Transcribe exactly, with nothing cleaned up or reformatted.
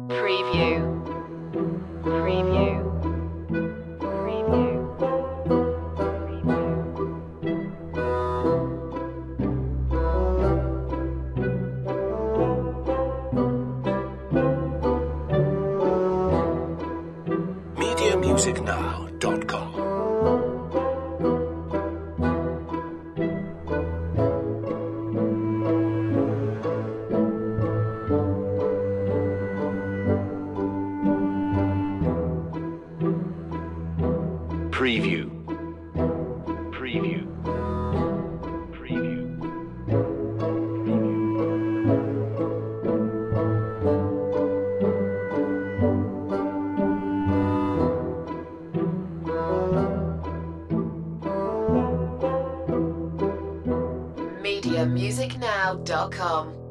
Preview. Preview. Preview. media music now dot com. Preview. Preview. Preview. media music now dot com